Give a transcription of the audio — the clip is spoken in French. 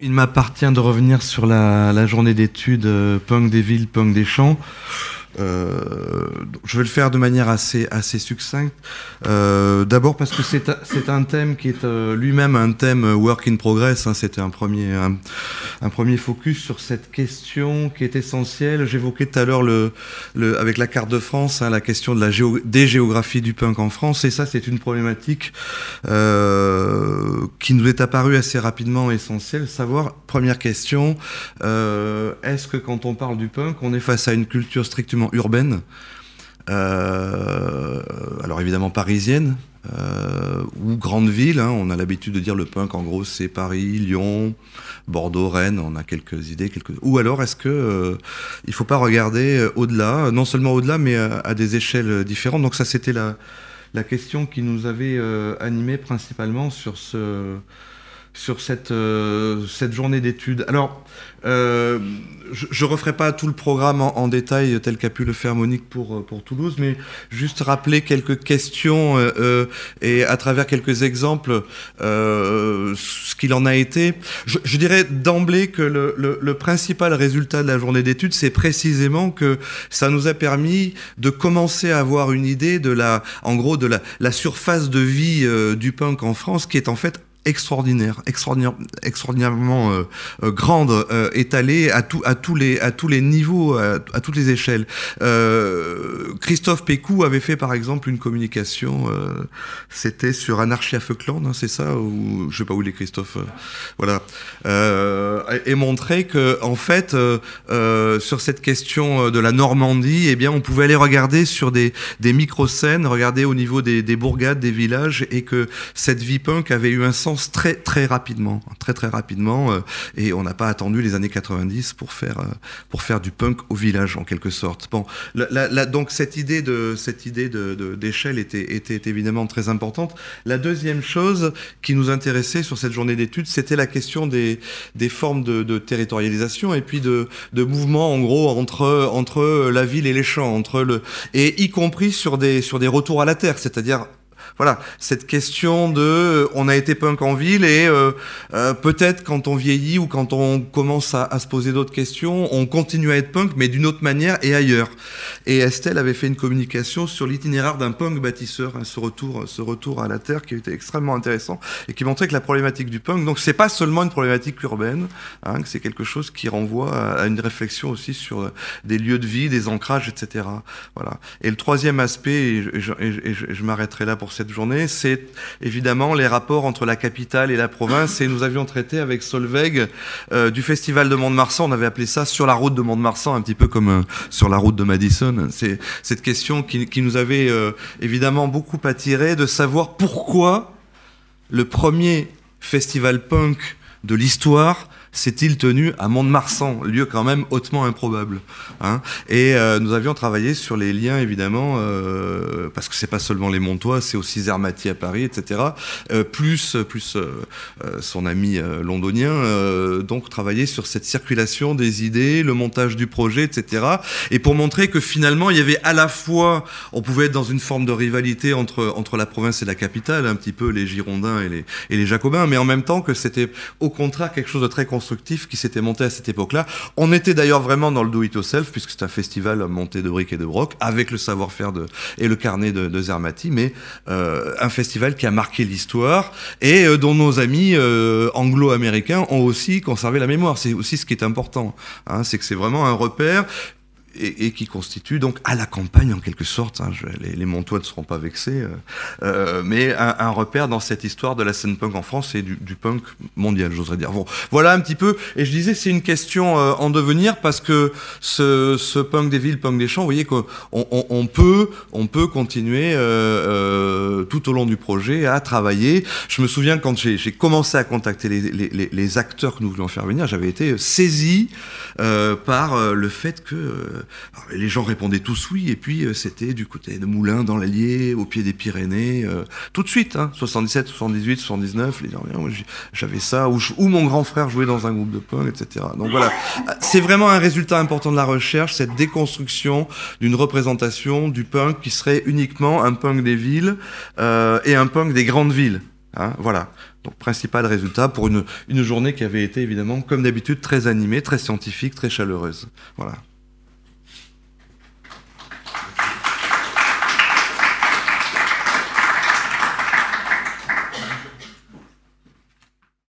Il m'appartient de revenir sur la journée d'études punk des villes, punk des champs. Je vais le faire de manière assez succincte. D'abord parce que c'est un thème qui est lui-même un thème work in progress. Hein, c'était un premier focus sur cette question qui est essentielle. J'évoquais tout à l'heure avec la carte de France, hein, la question de des géographies du punk en France. Et ça, c'est une problématique qui nous est apparue assez rapidement essentielle. Savoir, première question, est-ce que quand on parle du punk, on est face à une culture strictement urbaine, alors évidemment parisienne, ou grande ville, hein, on a l'habitude de dire le punk en gros c'est Paris, Lyon, Bordeaux, Rennes, on a quelques idées, ou alors est-ce que il faut pas regarder au-delà, non seulement au-delà mais à des échelles différentes. Donc ça c'était la question qui nous avait animé principalement sur cette journée d'études. Alors, je referai pas tout le programme en détail tel qu'a pu le faire Monique pour Toulouse, mais juste rappeler quelques questions et à travers quelques exemples ce qu'il en a été. Je dirais d'emblée que le principal résultat de la journée d'études, c'est précisément que ça nous a permis de commencer à avoir une idée de la surface de vie du punk en France, qui est en fait extraordinairement grande, étalée à tous les niveaux, à toutes les échelles. Christophe Pécou avait fait par exemple une communication, c'était sur Anarchie à Falkland, hein, c'est ça, ou je sais pas où il est Christophe, voilà, et montrer que en fait sur cette question de la Normandie, eh bien on pouvait aller regarder sur des micro-scènes, regarder au niveau des bourgades, des villages, et que cette vie punk avait eu un sens très rapidement, et on n'a pas attendu les années 90 pour faire du punk au village en quelque sorte. Bon, donc cette idée d'échelle était évidemment très importante. La deuxième chose qui nous intéressait sur cette journée d'études, c'était la question des formes de territorialisation et puis de mouvements en gros entre la ville et les champs, et y compris sur des retours à la terre, c'est-à-dire voilà, cette question on a été punk en ville et peut-être quand on vieillit ou quand on commence à se poser d'autres questions, on continue à être punk mais d'une autre manière et ailleurs. Et Estelle avait fait une communication sur l'itinéraire d'un punk bâtisseur, hein, ce retour à la terre qui était extrêmement intéressant et qui montrait que la problématique du punk, donc c'est pas seulement une problématique urbaine, hein, que c'est quelque chose qui renvoie à une réflexion aussi sur des lieux de vie, des ancrages, etc. Voilà. Et le troisième aspect, et je m'arrêterai là pour cette journée, c'est évidemment les rapports entre la capitale et la province, et nous avions traité avec Solveig du festival de Mont-de-Marsan, on avait appelé ça sur la route de Mont-de-Marsan, un petit peu comme sur la route de Madison. C'est cette question qui nous avait évidemment beaucoup attiré, de savoir pourquoi le premier festival punk de l'histoire s'est-il tenu à Mont-de-Marsan, lieu quand même hautement improbable, hein. Et nous avions travaillé sur les liens, évidemment, parce que c'est pas seulement les Montois, c'est aussi Zermatt à Paris, etc. Plus son ami londonien, donc travailler sur cette circulation des idées, le montage du projet, etc. Et pour montrer que finalement, il y avait à la fois, on pouvait être dans une forme de rivalité entre la province et la capitale, un petit peu les Girondins et les Jacobins, mais en même temps que c'était au contraire quelque chose de très constructif qui s'était monté à cette époque-là. On était d'ailleurs vraiment dans le do-it-yourself, puisque c'est un festival monté de briques et de broc, avec le savoir-faire et le carnet de Zermatt, mais un festival qui a marqué l'histoire et dont nos amis anglo-américains ont aussi conservé la mémoire. C'est aussi ce qui est important, hein, c'est que c'est vraiment un repère et qui constitue donc à la campagne en quelque sorte, hein, les Montois ne seront pas vexés, mais un repère dans cette histoire de la scène punk en France et du punk mondial, j'oserais dire. Bon, voilà un petit peu, et je disais c'est une question en devenir, parce que ce punk des villes, punk des champs, vous voyez qu'on peut continuer tout au long du projet à travailler. Je me souviens quand j'ai commencé à contacter les acteurs que nous voulions faire venir, j'avais été saisi par le fait que les gens répondaient tous oui, et puis c'était du côté de Moulins, dans l'Allier, au pied des Pyrénées, tout de suite, hein, 77, 78, 79, les gens, moi, j'avais ça, ou mon grand frère jouait dans un groupe de punk, etc. Donc voilà, c'est vraiment un résultat important de la recherche, cette déconstruction d'une représentation du punk qui serait uniquement un punk des villes et un punk des grandes villes, hein, voilà. Donc, principal résultat pour une journée qui avait été évidemment, comme d'habitude, très animée, très scientifique, très chaleureuse. Voilà.